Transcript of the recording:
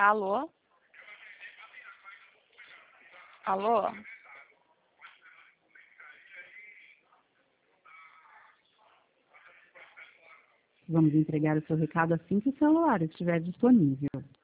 Alô? Alô? Vamos entregar o seu recado assim que o celular estiver disponível.